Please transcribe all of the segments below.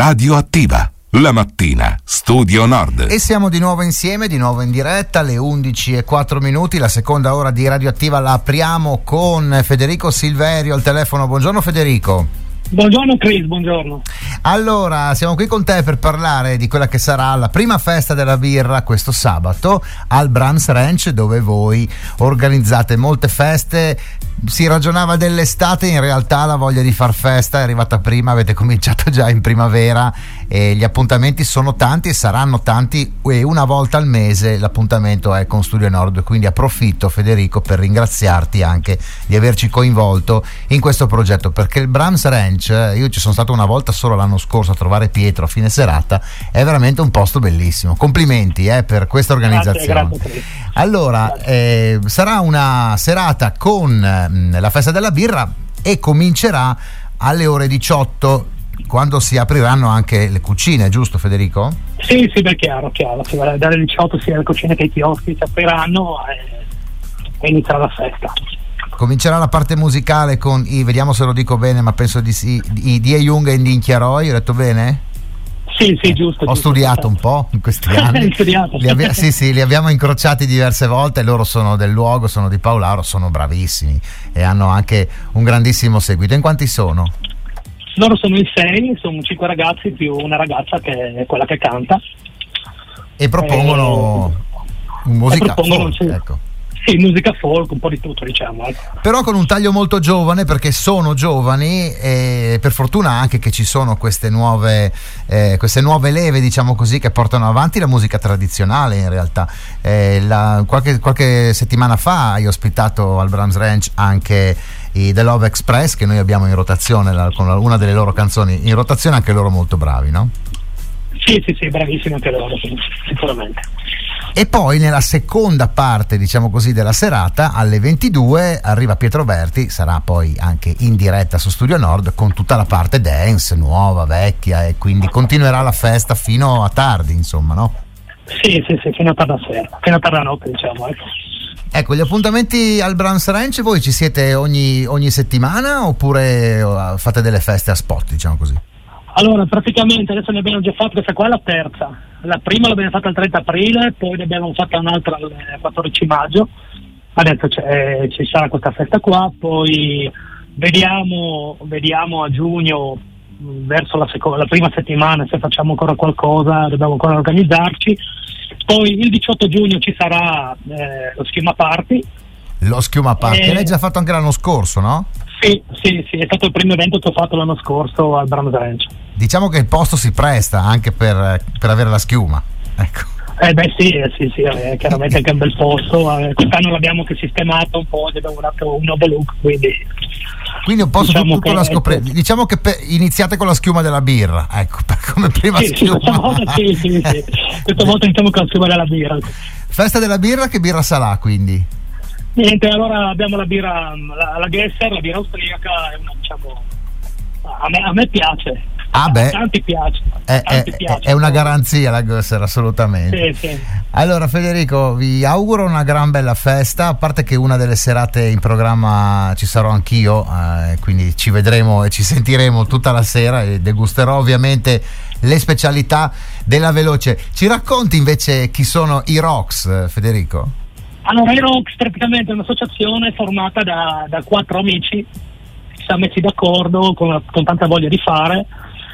Radioattiva. La mattina, Studio Nord. E siamo di nuovo insieme, di nuovo in diretta, alle 11:04. La seconda ora di Radioattiva la apriamo con Federico Silverio al telefono. Buongiorno Federico. Buongiorno Chris, buongiorno. Allora, siamo qui con te per parlare di quella che sarà la prima festa della birra questo sabato al Brahms Ranch, dove voi organizzate molte feste. Si ragionava dell'estate, in realtà la voglia di far festa è arrivata prima, avete cominciato già in primavera e gli appuntamenti sono tanti e saranno tanti, e una volta al mese l'appuntamento è con Studio Nord, quindi approfitto Federico per ringraziarti anche di averci coinvolto in questo progetto, perché il Brahms Ranch, io ci sono stato una volta solo l'anno scorso a trovare Pietro a fine serata, è veramente un posto bellissimo. Complimenti per questa organizzazione. Grazie. Allora, sarà una serata con la festa della birra e comincerà alle ore 18, quando si apriranno anche le cucine, giusto Federico? Sì, beh, chiaro. Dalle 18 sia le cucine che i chioschi si apriranno e inizierà la festa. Comincerà la parte musicale con vediamo se lo dico bene, ma penso di sì, i Die Jung e Indien Chiaroi, ho detto bene? Sì, giusto. Ho studiato un po' in questi anni. Li abbiamo incrociati diverse volte. Loro sono del luogo, sono di Paolaro, sono bravissimi e hanno anche un grandissimo seguito. In quanti sono? Loro sono in 6, sono 5 ragazzi più una ragazza che è quella che canta. E propongono musica folk, sì. Ecco. Sì, musica folk, un po' di tutto, diciamo. Però con un taglio molto giovane, perché sono giovani e per fortuna anche che ci sono queste nuove leve, diciamo così, che portano avanti la musica tradizionale in realtà. Qualche settimana fa hai ospitato al Brahms Ranch anche i The Love Express, che noi abbiamo in rotazione, con una delle loro canzoni in rotazione, anche loro molto bravi, no? Sì, bravissimi anche loro, sicuramente. E poi nella seconda parte, diciamo così, della serata, alle 22 arriva Pietro Berti, sarà poi anche in diretta su Studio Nord con tutta la parte dance, nuova, vecchia, e quindi continuerà la festa fino a tardi, insomma, no? Sì, fino a tarda sera, fino a tarda notte, diciamo, Ecco, gli appuntamenti al Brahms Ranch, voi ci siete ogni settimana oppure fate delle feste a spot, diciamo così? Allora, praticamente adesso ne abbiamo già fatto, questa qua è la terza. La prima l'abbiamo fatta il 30 aprile, poi ne abbiamo fatta un'altra il 14 maggio. Adesso ci sarà questa festa qua, poi vediamo a giugno, verso la prima settimana, se facciamo ancora qualcosa, dobbiamo ancora organizzarci. Poi il 18 giugno ci sarà lo Schiuma Party. Lo Schiuma Party, l'hai già fatto anche l'anno scorso, no? Sì, è stato il primo evento che ho fatto l'anno scorso al Brahms Ranch. Diciamo che il posto si presta anche per avere la schiuma, ecco. Sì, chiaramente anche un bel posto. Quest'anno l'abbiamo che sistemato un po', abbiamo dato un overlook, quindi un po' diciamo tutto la scoprire. Diciamo che iniziate con la schiuma della birra, ecco, come prima schiuma. Questa volta questa volta iniziamo con la schiuma della birra. Festa della birra, che birra sarà quindi? Niente, allora abbiamo la birra, la Gesser, la birra austriaca, è una, diciamo, a me piace. Tanti piace. È una garanzia la Gesser, assolutamente. Sì. Allora Federico, vi auguro una gran bella festa, a parte che una delle serate in programma ci sarò anch'io, quindi ci vedremo e ci sentiremo tutta la sera e degusterò ovviamente le specialità della Veloce. Ci racconti invece chi sono i Rocks, Federico? Allora, i Rocks praticamente è un'associazione formata da 4 amici, ci siamo messi d'accordo con tanta voglia di fare,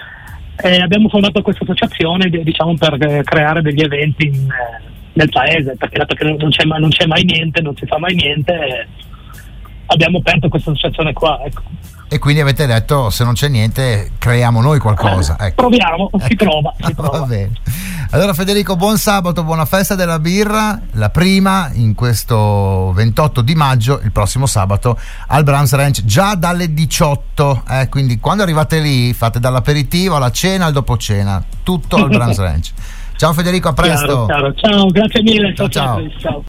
e abbiamo fondato questa associazione, diciamo, per creare degli eventi nel paese, perché dato che non c'è mai niente, non si fa mai niente, abbiamo aperto questa associazione qua, ecco. E quindi avete detto, se non c'è niente, creiamo noi qualcosa. Ecco. Proviamo, si prova. Va bene. Allora Federico, buon sabato, buona festa della birra, la prima in questo 28 di maggio, il prossimo sabato, al Brahms Ranch, già dalle 18, quindi quando arrivate lì fate dall'aperitivo alla cena al dopo cena, tutto al Brahms Ranch. Ciao Federico, a presto. Ciao, grazie mille. Ciao.